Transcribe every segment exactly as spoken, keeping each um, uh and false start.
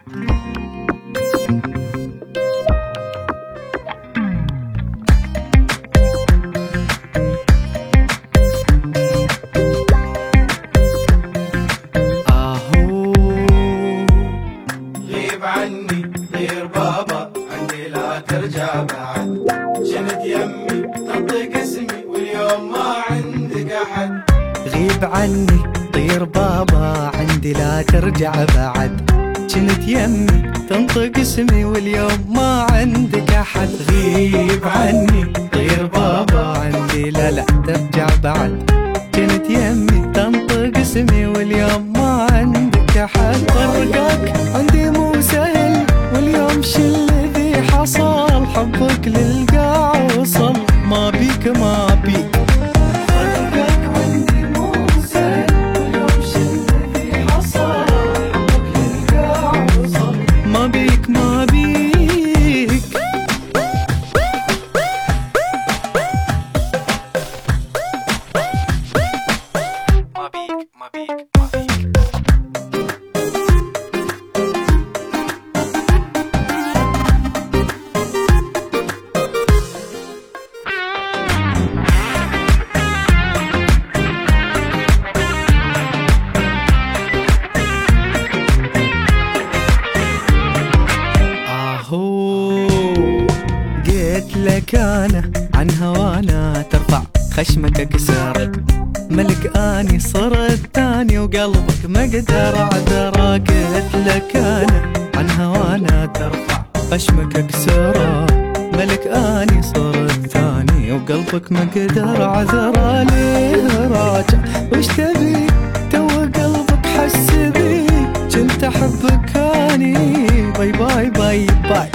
عني غير بابا عندي لا ترجع بعد. جنت يمي تنطق اسمي واليوم ما عندك احد. غيب عني طير بابا عندي لا ترجع بعد. جنت يمي تنطق اسمي واليوم ما عندك احد. غيب عني طير بابا عندي لا لا ترجع بعد. جنت يمي تنطق اسمي واليوم ما عندك احد. طرقك عندي مو سهل واليوم شو الذي حصل. حبك للقاع وصل ما بيك ما بيك. طرقك عندي مو سهل واليوم شو الذي حصل. حبك للقاع وصل ما بيك ما بيك. ما بيك ما بيك ما بيك. قلت لك انا عن هوانا ترفع خشمك اكسر. ملك اني صرت ثاني وقلبك ما قدر اعذرك. قلت لك انا عن هوانا ترفع خشمك اكسر. ملك اني صرت ثاني وقلبك ما قدر اعذره. ليه راجع وش تبي تو قلبك حس بي. كنت احبك اني باي باي باي باي.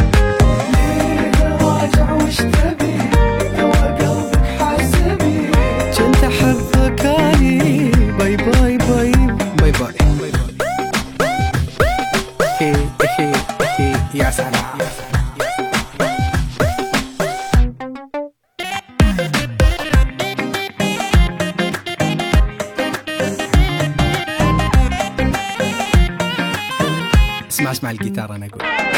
وش تبي تو قلبك حاسبي. كنت احبك اني باي باي باي باي باي. هي هي هي يا سلام. اسمع اسمع الجيتار انا اقول.